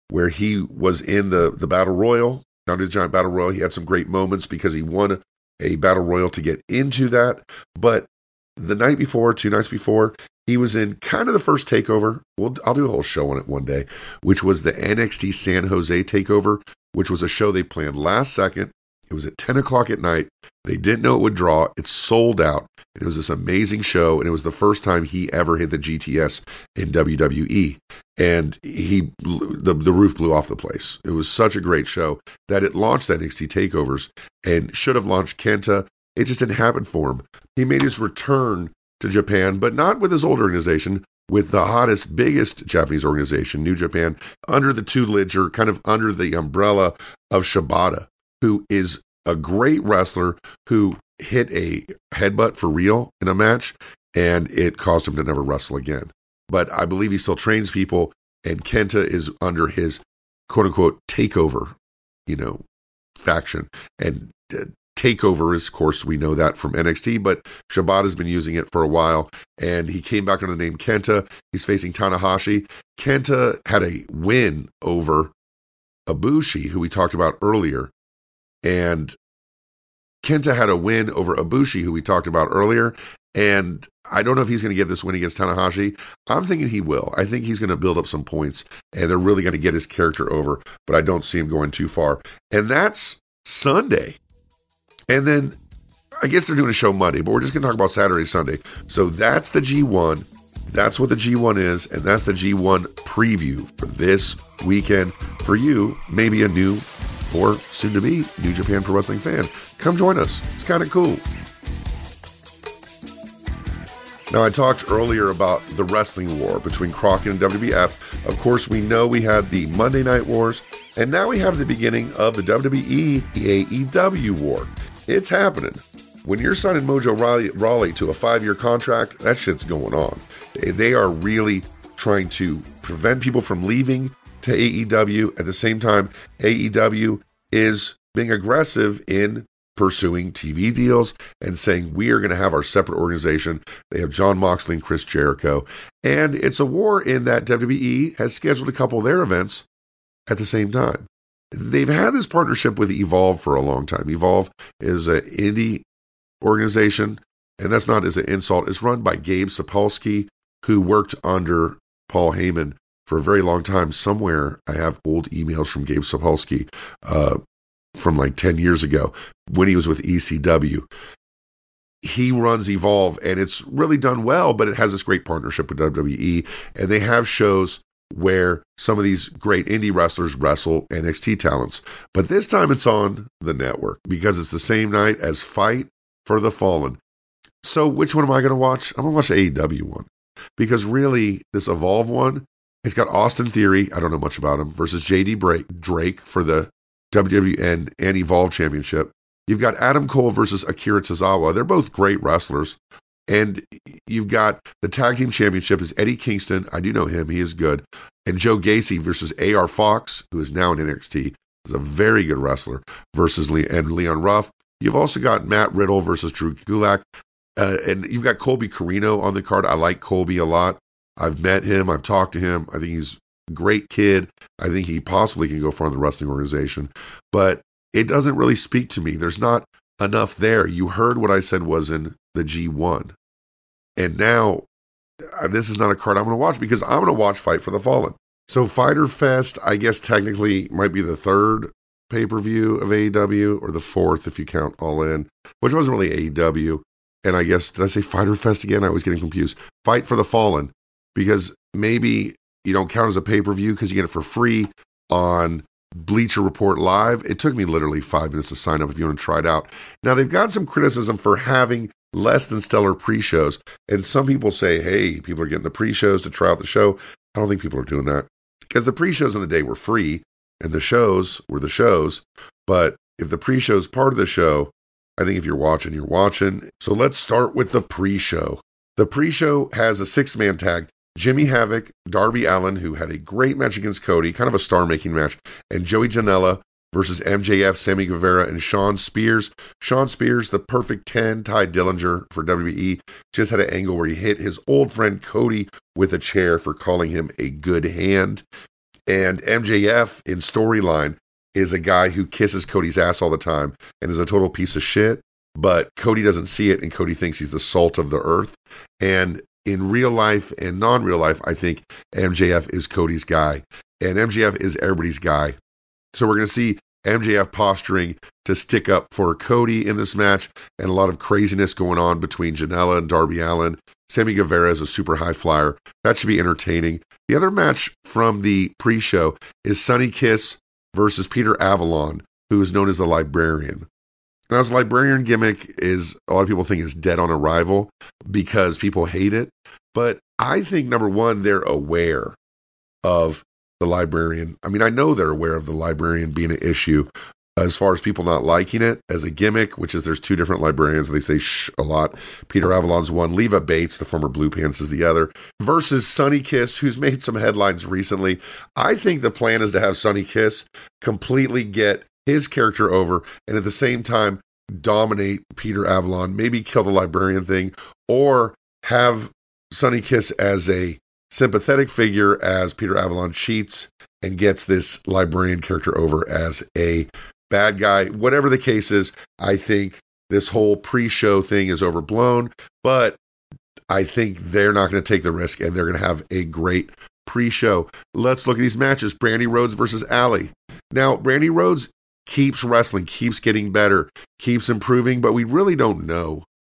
where he was in the, the Battle Royal, Andre the Giant Battle Royal. He had some great moments because he won a Battle Royal to get into that. But the night before, two nights before, he was in kind of the first takeover. We'll, I'll do a whole show on it one day, which was the N X T San Jose takeover, which was a show they planned last second. It was at ten o'clock at night. They didn't know it would draw. It sold out. And it was this amazing show. And it was the first time he ever hit the G T S in W W E. And he, the, the roof blew off the place. It was such a great show that it launched N X T takeovers and should have launched Kenta. It just didn't happen for him. He made his return to Japan, but not with his old organization, with the hottest, biggest Japanese organization, New Japan, under the tutelage or kind of under the umbrella of Shibata, who is a great wrestler who hit a headbutt for real in a match, and it caused him to never wrestle again. But I believe he still trains people, and Kenta is under his quote-unquote takeover, you know, faction. And uh, takeover is, of course, we know that from N X T, but Shibata's been using it for a while, and he came back under the name Kenta. He's facing Tanahashi. Kenta had a win over Ibushi, who we talked about earlier, and Kenta had a win over Ibushi, who we talked about earlier, and I don't know if he's going to get this win against Tanahashi. I'm thinking he will. I think he's going to build up some points, and they're really going to get his character over, but I don't see him going too far. And that's Sunday. And then I guess they're doing a show Monday, but we're just going to talk about Saturday, Sunday. So that's the G one. That's what the G one is, and that's the G one preview for this weekend. For you, maybe a new or soon-to-be New Japan Pro Wrestling fan. Come join us. It's kind of cool. Now, I talked earlier about the wrestling war between Crockett and W W F. Of course, we know we had the Monday Night Wars, and now we have the beginning of the W W E A E W war. It's happening. When you're signing Mojo Rawley, Rawley to a five-year contract, that shit's going on. They are really trying to prevent people from leaving to A E W. At the same time, A E W is being aggressive in pursuing T V deals and saying we are going to have our separate organization. They have Jon Moxley and Chris Jericho. And it's a war in that W W E has scheduled a couple of their events at the same time. They've had this partnership with Evolve for a long time. Evolve is an indie organization, and that's not as an insult. It's run by Gabe Sapolsky, who worked under Paul Heyman for a very long time. Somewhere I have old emails from Gabe Sapolsky uh, from like ten years ago when he was with E C W. He runs Evolve, and it's really done well, but it has this great partnership with W W E, and they have shows where some of these great indie wrestlers wrestle N X T talents. But this time it's on the network because it's the same night as Fight for the Fallen. So which one am I going to watch? I'm going to watch the A E W one. Because really, this Evolve one, it's got Austin Theory, I don't know much about him, versus J D Drake for the W W N and Evolve Championship. You've got Adam Cole versus Akira Tozawa. They're both great wrestlers. And you've got the Tag Team Championship is Eddie Kingston. I do know him. He is good. And Joe Gacy versus A R Fox, who is now in N X T, is a very good wrestler, versus Le- and Leon Ruff. You've also got Matt Riddle versus Drew Gulak. Uh, and you've got Colby Carino on the card. I like Colby a lot. I've met him. I've talked to him. I think he's a great kid. I think he possibly can go far in the wrestling organization. But it doesn't really speak to me. There's not enough there. You heard what I said was in the G one. And now, uh, this is not a card I'm going to watch because I'm going to watch Fight for the Fallen. So Fyter Fest, I guess technically might be the third pay-per-view of A E W, or the fourth if you count All In, which wasn't really A E W. And I guess, did I say Fyter Fest again? I was getting confused. Fight for the Fallen, because maybe you don't count as a pay-per-view because you get it for free on Bleacher Report Live. It took me literally five minutes to sign up if you want to try it out. Now, they've got some criticism for having less than stellar pre-shows. And some people say, hey, people are getting the pre-shows to try out the show. I don't think people are doing that, because the pre-shows in the day were free and the shows were the shows. But if the pre-show is part of the show, I think if you're watching, you're watching. So let's start with the pre-show. The pre-show has a six-man tag. Jimmy Havoc, Darby Allin, who had a great match against Cody, kind of a star-making match, and Joey Janela versus M J F, Sammy Guevara, and Shawn Spears. Shawn Spears, the perfect ten, Ty Dillinger for W W E, just had an angle where he hit his old friend Cody with a chair for calling him a good hand. And M J F in storyline is a guy who kisses Cody's ass all the time and is a total piece of shit, but Cody doesn't see it, and Cody thinks he's the salt of the earth. And in real life and non-real life, I think M J F is Cody's guy, and M J F is everybody's guy. So we're going to see M J F posturing to stick up for Cody in this match, and a lot of craziness going on between Janela and Darby Allin. Sammy Guevara is a super high flyer. That should be entertaining. The other match from the pre-show is Sonny Kiss versus Peter Avalon, who is known as the Librarian. Now, his Librarian gimmick is, a lot of people think is dead on arrival because people hate it. But I think, number one, they're aware of the Librarian. I mean, I know they're aware of the Librarian being an issue as far as people not liking it as a gimmick, which is there's two different Librarians. They say shh a lot. Peter Avalon's one. Leva Bates, the former Blue Pants, is the other. Versus Sonny Kiss, who's made some headlines recently. I think the plan is to have Sonny Kiss completely get his character over and at the same time dominate Peter Avalon, maybe kill the Librarian thing, or have Sonny Kiss as a sympathetic figure as Peter Avalon cheats and gets this Librarian character over as a bad guy. Whatever the case is, I think this whole pre-show thing is overblown, but I think they're not going to take the risk, and they're going to have a great pre-show. Let's look at these matches. Brandy Rhodes versus Allie. Now, Brandy Rhodes keeps wrestling, keeps getting better, keeps improving, but we really don't know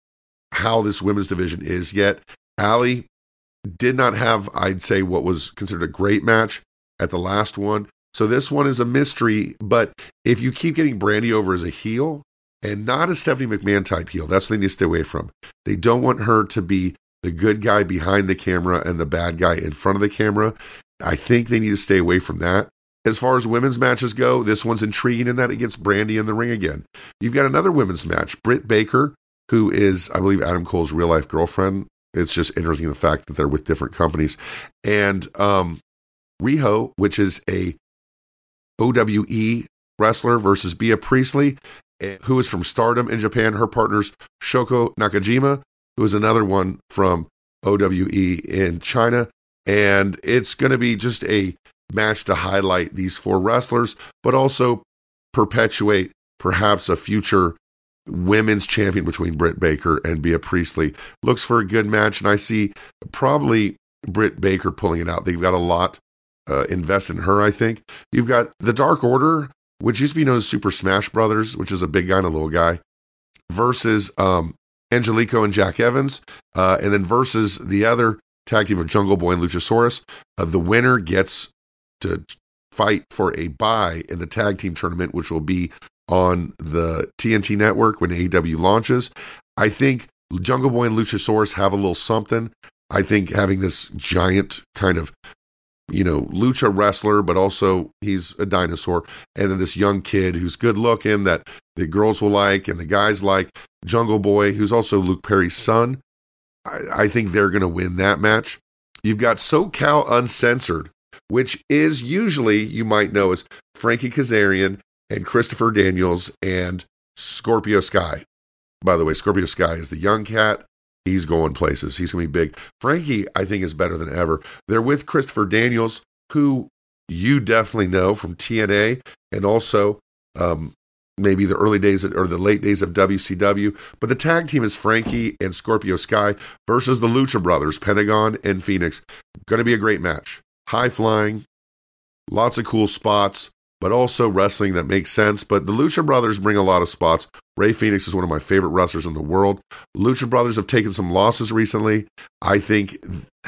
how this women's division is yet. Allie did not have, I'd say, what was considered a great match at the last one. So this one is a mystery, but if you keep getting Brandy over as a heel, and not a Stephanie McMahon type heel, that's what they need to stay away from. They don't want her to be the good guy behind the camera and the bad guy in front of the camera. I think they need to stay away from that. As far as women's matches go, this one's intriguing in that it gets Brandy in the ring again. You've got another women's match, Britt Baker, who is, I believe, Adam Cole's real-life girlfriend. It's just interesting the fact that they're with different companies. And um, Riho, which is a O W E wrestler, versus Bea Priestley, who is from Stardom in Japan. Her partner's Shoko Nakajima, who is another one from O W E in China. And it's going to be just a match to highlight these four wrestlers, but also perpetuate perhaps a future women's champion between Britt Baker and Bea Priestley. Looks for a good match, and I see probably Britt Baker pulling it out. They've got a lot uh, invested in her, I think. You've got the Dark Order, which used to be known as Super Smash Brothers, which is a big guy and a little guy, versus um, Angelico and Jack Evans, uh, and then versus the other tag team of Jungle Boy and Luchasaurus. Uh, the winner gets to fight for a bye in the tag team tournament, which will be on the T N T network when A E W launches. I think Jungle Boy and Luchasaurus have a little something. I think having this giant kind of, you know, lucha wrestler, but also he's a dinosaur, and then this young kid who's good looking that the girls will like and the guys like, Jungle Boy, who's also Luke Perry's son. I, I think they're going to win that match. You've got SoCal Uncensored, which is usually, you might know, as Frankie Kazarian and Christopher Daniels and Scorpio Sky. By the way, Scorpio Sky is the young cat. He's going places. He's going to be big. Frankie, I think, is better than ever. They're with Christopher Daniels, who you definitely know from T N A and also um, maybe the early days of, or the late days of W C W. But the tag team is Frankie and Scorpio Sky versus the Lucha Brothers, Pentagon and Phoenix. Going to be a great match. High flying, lots of cool spots, but also wrestling that makes sense. But the Lucha Brothers bring a lot of spots. Rey Fenix is one of my favorite wrestlers in the world. Lucha Brothers have taken some losses recently, I think,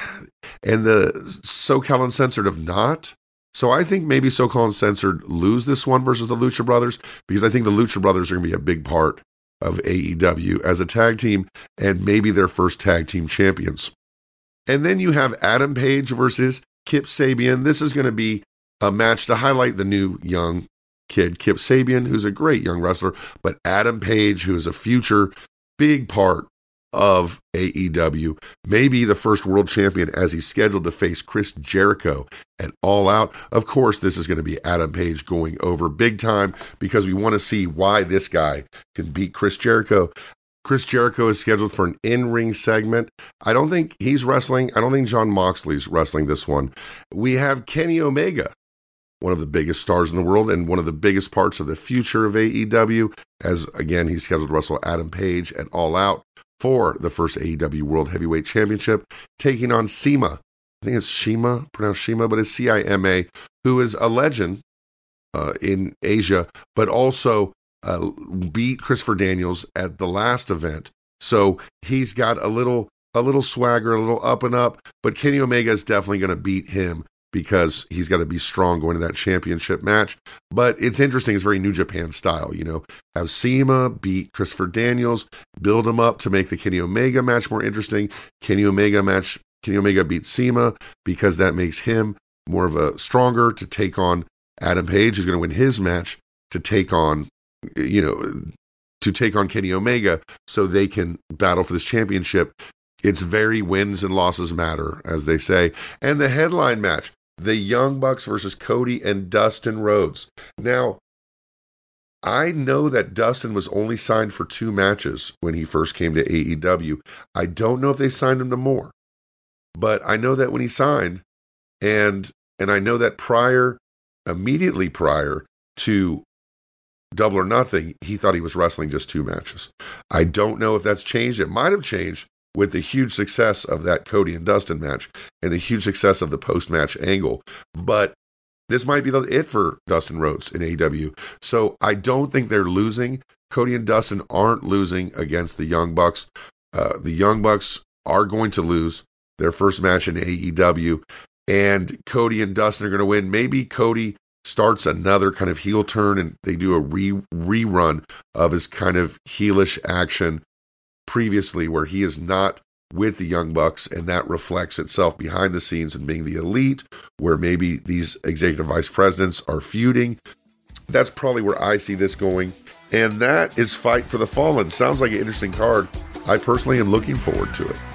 and the SoCal Uncensored have not. So I think maybe SoCal Uncensored lose this one versus the Lucha Brothers, because I think the Lucha Brothers are going to be a big part of A E W as a tag team, and maybe their first tag team champions. And then you have Adam Page versus Kip Sabian. This is going to be a match to highlight the new young kid, Kip Sabian, who's a great young wrestler, but Adam Page, who is a future big part of A E W, maybe the first world champion, as he's scheduled to face Chris Jericho at All Out. Of course, this is going to be Adam Page going over big time, because we want to see why this guy can beat Chris Jericho. Chris Jericho is scheduled for an in-ring segment. I don't think he's wrestling. I don't think Jon Moxley's wrestling this one. We have Kenny Omega one of the biggest stars in the world and one of the biggest parts of the future of A E W, as again, he's scheduled to wrestle Adam Page at All Out for the first A E W World Heavyweight Championship, taking on CIMA. I think it's Shima, pronounced Shima, but it's C I M A, who is a legend uh, in Asia, but also uh, beat Christopher Daniels at the last event. So he's got a little a little swagger, a little up and up, but Kenny Omega is definitely going to beat him because he's got to be strong going to that championship match. But it's interesting. It's very New Japan style, you know, have CIMA beat Christopher Daniels, build him up to make the Kenny Omega match more interesting. Kenny Omega match, Kenny Omega beats CIMA because that makes him more of a stronger to take on Adam Page, who's going to win his match to take on, you know, to take on Kenny Omega so they can battle for this championship. It's very wins and losses matter, as they say. And the headline match, the Young Bucks versus Cody and Dustin Rhodes. Now, I know that Dustin was only signed for two matches when he first came to A E W. I don't know if they signed him to more, but I know that when he signed, and and I know that prior, immediately prior to Double or Nothing, he thought he was wrestling just two matches. I don't know if that's changed. It might have changed with the huge success of that Cody and Dustin match and the huge success of the post-match angle. But this might be the it for Dustin Rhodes in A E W. So I don't think they're losing. Cody and Dustin aren't losing against the Young Bucks. Uh, the Young Bucks are going to lose their first match in A E W, and Cody and Dustin are going to win. Maybe Cody starts another kind of heel turn and they do a re- rerun of his kind of heelish action previously where he is not with the Young Bucks, and that reflects itself behind the scenes in being the Elite, where maybe these executive vice presidents are feuding. That's probably where I see this going, and that is Fight for the Fallen. Sounds like an interesting card. I personally am looking forward to it.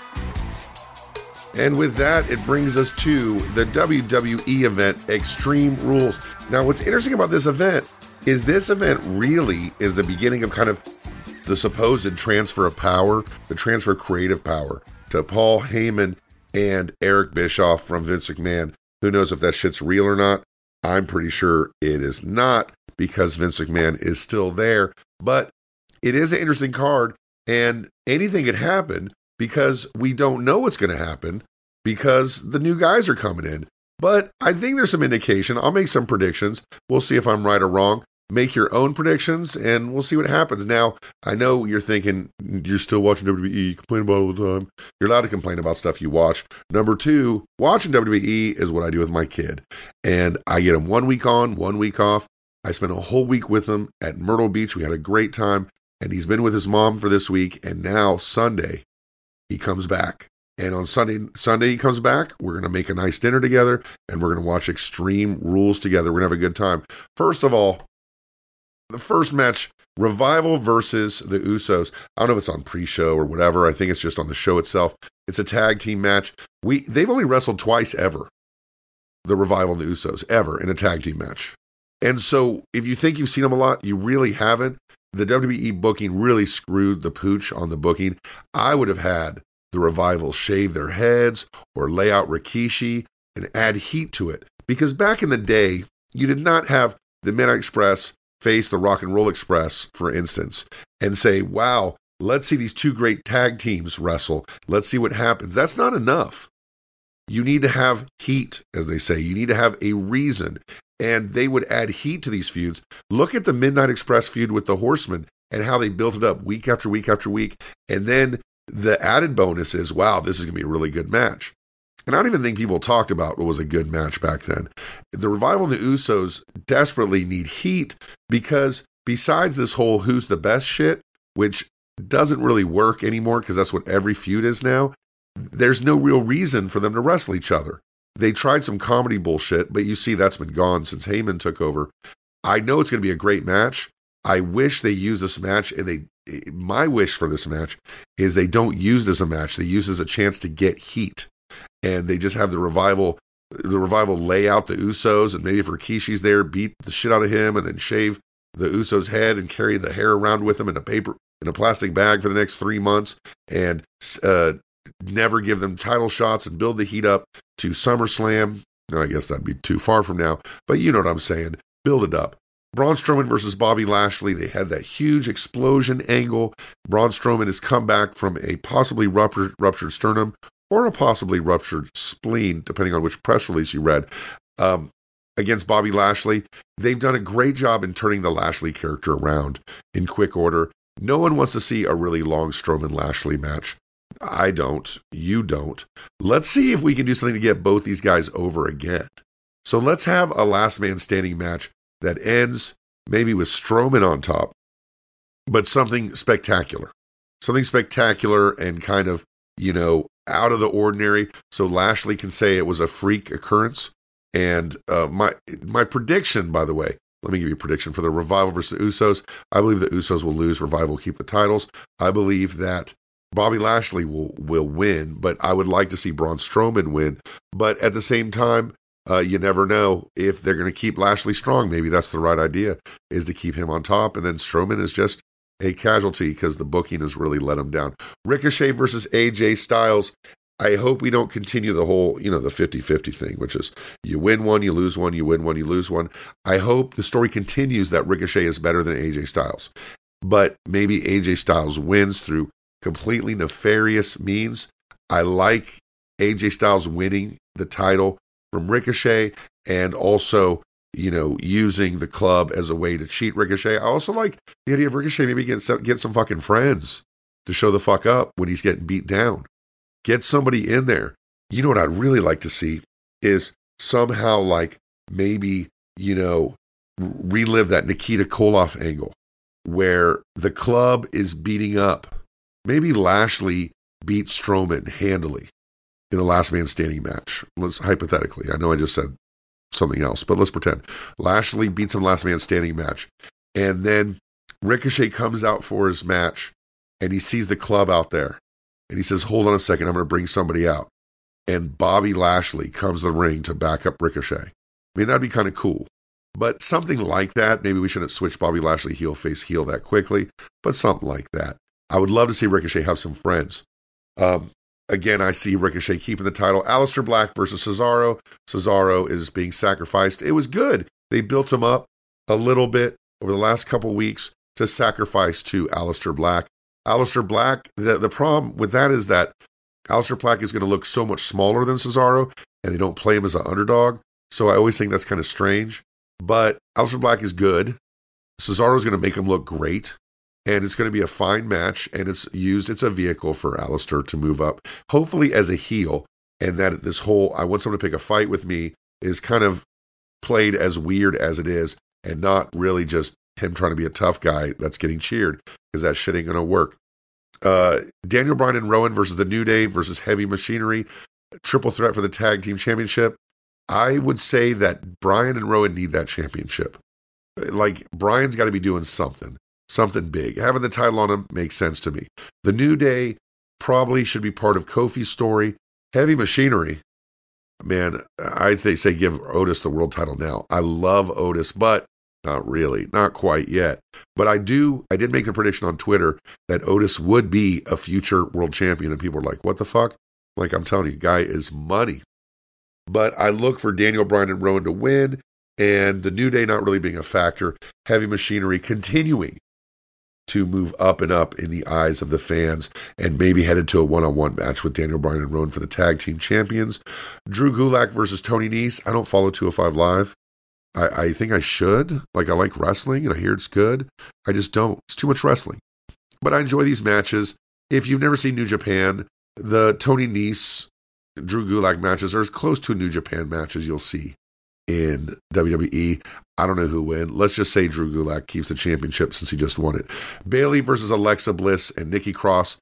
And with that, it brings us to the W W E event, Extreme Rules. Now, what's interesting about this event is this event really is the beginning of kind of the supposed transfer of power, the transfer of creative power to Paul Heyman and Eric Bischoff from Vince McMahon. Who knows if that shit's real or not? I'm pretty sure it is not because Vince McMahon is still there. But it is an interesting card, and anything could happen because we don't know what's going to happen because the new guys are coming in. But I think there's some indication. I'll make some predictions. We'll see if I'm right or wrong. Make your own predictions, and we'll see what happens. Now, I know you're thinking, you're still watching W W E, you complain about it all the time. You're allowed to complain about stuff you watch. Number two, watching W W E is what I do with my kid. And I get him one week on, one week off. I spent a whole week with him at Myrtle Beach. We had a great time, and he's been with his mom for this week, and now Sunday, he comes back. And on Sunday, Sunday he comes back. We're going to make a nice dinner together, and we're going to watch Extreme Rules together. We're going to have a good time. First of all, the first match, Revival versus the Usos. I don't know if it's on pre-show or whatever. I think it's just on the show itself. It's a tag team match. We They've only wrestled twice ever, the Revival and the Usos, ever in a tag team match. And so if you think you've seen them a lot, you really haven't. The W W E booking really screwed the pooch on the booking. I would have had the Revival shave their heads or lay out Rikishi and add heat to it. Because back in the day, you did not have the Midnight Express face the Rock and Roll Express, for instance, and say, wow, let's see these two great tag teams wrestle. Let's see what happens. That's not enough. You need to have heat, as they say. You need to have a reason. And they would add heat to these feuds. Look at the Midnight Express feud with the Horsemen and how they built it up week after week after week. And then the added bonus is, wow, this is going to be a really good match. And I don't even think people talked about what was a good match back then. The Revival and the Usos desperately need heat because besides this whole who's the best shit, which doesn't really work anymore because that's what every feud is now, there's no real reason for them to wrestle each other. They tried some comedy bullshit, but you see that's been gone since Heyman took over. I know it's going to be a great match. I wish they use this match, and they. My wish for this match is they don't use it as a match. They use it as a chance to get heat. And they just have the revival, the revival lay out the Usos, and maybe if Rikishi's there, beat the shit out of him, and then shave the Usos' head and carry the hair around with them in a paper, in a plastic bag for the next three months, and uh, never give them title shots and build the heat up to SummerSlam No, I guess that'd be too far from now, but you know what I'm saying. Build it up. Braun Strowman versus Bobby Lashley. They had that huge explosion angle. Braun Strowman has come back from a possibly ruptured, ruptured sternum or a possibly ruptured spleen, depending on which press release you read, um, against Bobby Lashley. They've done a great job in turning the Lashley character around in quick order. No one wants to see a really long Strowman-Lashley match. I don't. You don't. Let's see if we can do something to get both these guys over again. So let's have a last man standing match that ends maybe with Strowman on top, but something spectacular. Something spectacular and kind of, you know, out of the ordinary, so Lashley can say it was a freak occurrence. And uh, my my prediction, by the way, let me give you a prediction for the Revival versus the Usos. I believe the Usos will lose. Revival will keep the titles. I believe that Bobby Lashley will, will win, but I would like to see Braun Strowman win. But at the same time, uh, you never know if they're going to keep Lashley strong. Maybe that's the right idea, is to keep him on top. And then Strowman is just a casualty because the booking has really let him down. Ricochet versus A J Styles. I hope we don't continue the whole, you know, the fifty-fifty thing, which is you win one, you lose one, you win one, you lose one. I hope the story continues that Ricochet is better than A J Styles. But maybe A J Styles wins through completely nefarious means. I like A J Styles winning the title from Ricochet and also, you know, using the club as a way to cheat Ricochet. I also like the idea of Ricochet maybe get some, get some fucking friends to show the fuck up when he's getting beat down. Get somebody in there. You know what I'd really like to see is somehow like maybe, you know, relive that Nikita Koloff angle where the club is beating up. Maybe Lashley beats Strowman handily in the last man standing match. Let's hypothetically. I know I just said something else, but let's pretend. Lashley beats him last man standing match. And then Ricochet comes out for his match and he sees the club out there. And he says, hold on a second, I'm going to bring somebody out. And Bobby Lashley comes to the ring to back up Ricochet. I mean, that'd be kind of cool. But something like that, maybe we shouldn't switch Bobby Lashley heel, face, heel that quickly, but something like that. I would love to see Ricochet have some friends. Um, again, I see Ricochet keeping the title. Aleister Black versus Cesaro. Cesaro is being sacrificed. It was good. They built him up a little bit over the last couple weeks to sacrifice to Aleister Black. Aleister Black, the, the problem with that is that Aleister Black is going to look so much smaller than Cesaro, and they don't play him as an underdog. So I always think that's kind of strange. But Aleister Black is good. Cesaro is going to make him look great. And it's going to be a fine match. And it's used, it's a vehicle for Aleister to move up, hopefully as a heel. And that this whole, I want someone to pick a fight with me is kind of played as weird as it is and not really just him trying to be a tough guy that's getting cheered, because that shit ain't going to work. Uh, Daniel Bryan and Rowan versus the New Day versus Heavy Machinery. Triple threat for the tag team championship. I would say that Bryan and Rowan need that championship. Like, Bryan's got to be doing something. Something big. Having the title on him makes sense to me. The New Day probably should be part of Kofi's story. Heavy Machinery. Man, I think say give Otis the world title now. I love Otis, but not really. Not quite yet. But I do, I did make the prediction on Twitter that Otis would be a future world champion. And people are like, what the fuck? Like, I'm telling you, guy is money. But I look for Daniel Bryan and Rowan to win. And the New Day not really being a factor. Heavy Machinery continuing to move up and up in the eyes of the fans. And maybe headed to a one-on-one match with Daniel Bryan and Rowan for the tag team champions. Drew Gulak versus Tony Nese. I don't follow two oh five Live. I, I think I should. Like, I like wrestling, and I hear it's good. I just don't. It's too much wrestling. But I enjoy these matches. If you've never seen New Japan, the Tony Nese, Drew Gulak matches are as close to a New Japan match as you'll see in W W E. I don't know who win. Let's just say Drew Gulak keeps the championship since he just won it. Bayley versus Alexa Bliss and Nikki Cross.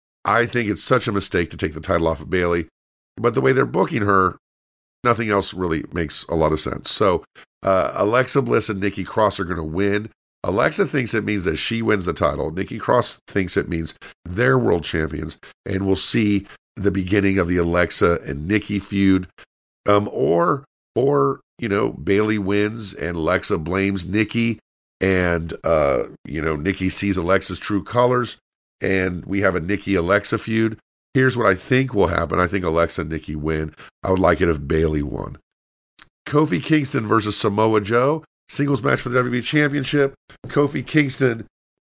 I think it's such a mistake to take the title off of Bayley. But the way they're booking her, nothing else really makes a lot of sense. So uh, Alexa Bliss and Nikki Cross are going to win. Alexa thinks it means that she wins the title. Nikki Cross thinks it means they're world champions. And we'll see the beginning of the Alexa and Nikki feud. Um, or, or you know, Bayley wins and Alexa blames Nikki. And, uh, you know, Nikki sees Alexa's true colors. And we have a Nikki-Alexa feud. Here's what I think will happen. I think Alexa and Nikki win. I would like it if Bayley won. Kofi Kingston versus Samoa Joe, singles match for the W W E Championship. Kofi Kingston,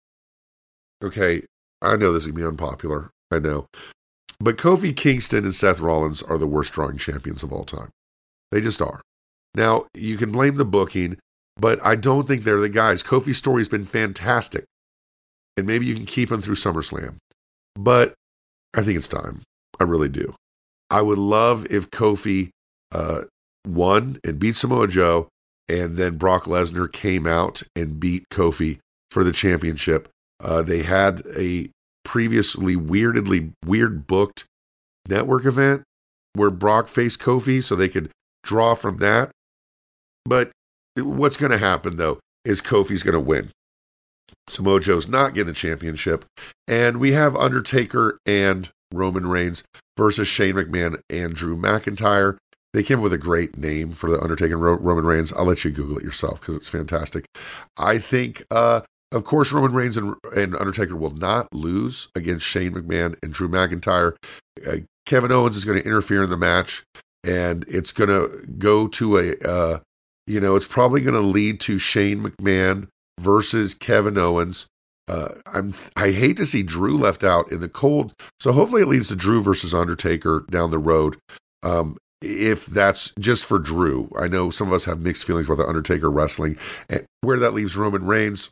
okay, I know this is going to be unpopular, I know. But Kofi Kingston and Seth Rollins are the worst drawing champions of all time. They just are. Now, you can blame the booking, but I don't think they're the guys. Kofi's story has been fantastic. And maybe you can keep him through SummerSlam. But I think it's time. I really do. I would love if Kofi uh, won and beat Samoa Joe, and then Brock Lesnar came out and beat Kofi for the championship. Uh, they had a previously weirdly weird booked network event where Brock faced Kofi so they could draw from that. But what's going to happen, though, is Kofi's going to win. Samoa Joe's not getting the championship. And we have Undertaker and Roman Reigns versus Shane McMahon and Drew McIntyre. They came up with a great name for the Undertaker and Ro- Roman Reigns. I'll let you Google it yourself because it's fantastic. I think, uh, of course, Roman Reigns and, and Undertaker will not lose against Shane McMahon and Drew McIntyre. Uh, Kevin Owens is going to interfere in the match, and it's going to go to a, uh, you know, it's probably going to lead to Shane McMahon versus Kevin Owens. Uh, I'm I hate to see Drew left out in the cold, so hopefully it leads to Drew versus Undertaker down the road. Um, if that's just for Drew, I know some of us have mixed feelings about the Undertaker wrestling, and where that leaves Roman Reigns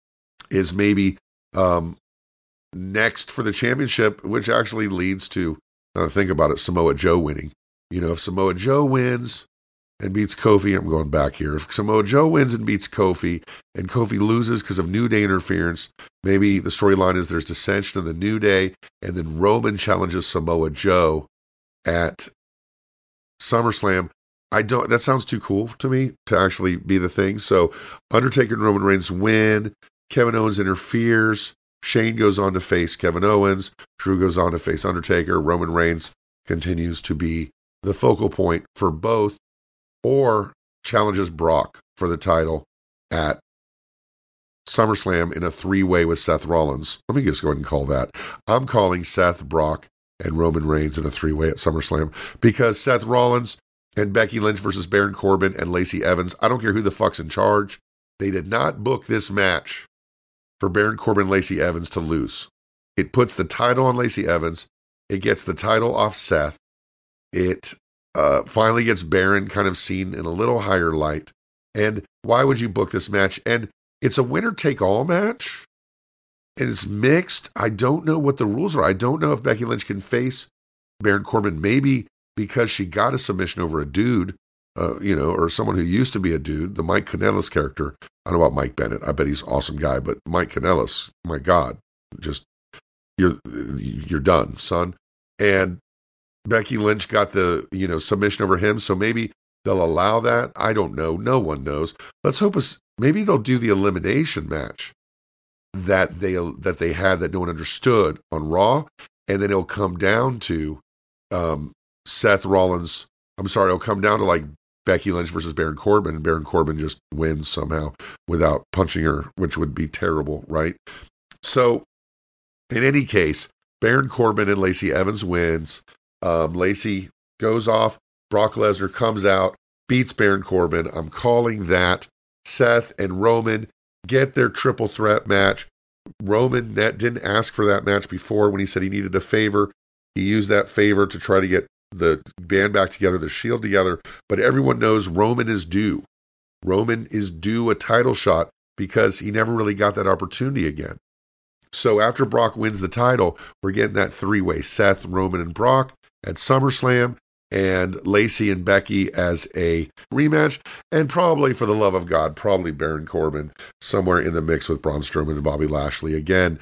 is maybe um, next for the championship, which actually leads to, now think about it, Samoa Joe winning. You know, if Samoa Joe wins and beats Kofi, I'm going back here. If Samoa Joe wins and beats Kofi, and Kofi loses because of New Day interference, maybe the storyline is there's dissension in the New Day, and then Roman challenges Samoa Joe at SummerSlam. I don't, that sounds too cool to me to actually be the thing. So Undertaker and Roman Reigns win. Kevin Owens interferes. Shane goes on to face Kevin Owens. Drew goes on to face Undertaker. Roman Reigns continues to be the focal point for both, or challenges Brock for the title at SummerSlam in a three-way with Seth Rollins. Let me just go ahead and call that. I'm calling Seth, Brock, and Roman Reigns in a three-way at SummerSlam because Seth Rollins and Becky Lynch versus Baron Corbin and Lacey Evans, I don't care who the fuck's in charge, they did not book this match for Baron Corbin and Lacey Evans to lose. It puts the title on Lacey Evans. It gets the title off Seth. It uh, finally gets Baron kind of seen in a little higher light. And why would you book this match? And it's a winner-take-all match. And it's mixed. I don't know what the rules are. I don't know if Becky Lynch can face Baron Corbin, maybe because she got a submission over a dude, uh, you know, or someone who used to be a dude, the Mike Kanellis character. I don't know about Mike Bennett. I bet he's an awesome guy, but Mike Kanellis, my God, just, you're, you're done, son. And Becky Lynch got the, you know, submission over him, so maybe they'll allow that. I don't know. No one knows. Let's hope it's, maybe they'll do the elimination match that they that they had that no one understood on Raw, and then it'll come down to um, Seth Rollins. I'm sorry, it'll come down to like Becky Lynch versus Baron Corbin, and Baron Corbin just wins somehow without punching her, which would be terrible, right? So, in any case, Baron Corbin and Lacey Evans wins. Um, Lacey goes off. Brock Lesnar comes out, beats Baron Corbin. I'm calling that. Seth and Roman get their triple threat match. Roman that didn't ask for that match before when he said he needed a favor. He used that favor to try to get the band back together, the Shield together. But everyone knows Roman is due. Roman is due a title shot because he never really got that opportunity again. So after Brock wins the title, we're getting that three-way, Seth, Roman, and Brock at SummerSlam, and Lacey and Becky as a rematch, and probably, for the love of God, probably Baron Corbin somewhere in the mix with Braun Strowman and Bobby Lashley again.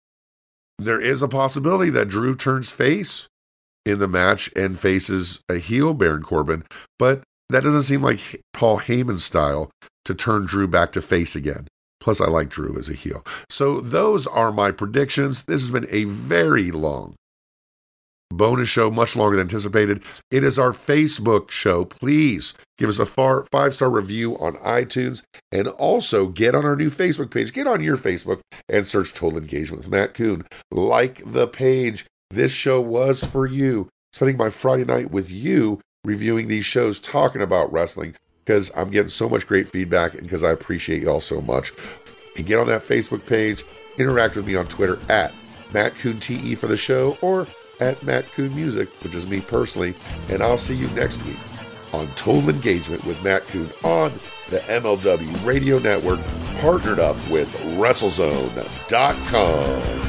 There is a possibility that Drew turns face in the match and faces a heel Baron Corbin, but that doesn't seem like Paul Heyman style to turn Drew back to face again. Plus, I like Drew as a heel. So those are my predictions. This has been a very long bonus show, much longer than anticipated. It is our Facebook show. Please give us a far, five-star review on iTunes, and also get on our new Facebook page. Get on your Facebook and search Total Engagement with Matt Kuhn. Like the page. This show was for you. Spending my Friday night with you, reviewing these shows, talking about wrestling, because I'm getting so much great feedback and because I appreciate y'all so much. And get on that Facebook page, interact with me on Twitter at Matt Coon T E for the show, or at Matt Coon Music, which is me personally, and I'll see you next week on Total Engagement with Matt Coon on the M L W Radio Network, partnered up with WrestleZone dot com.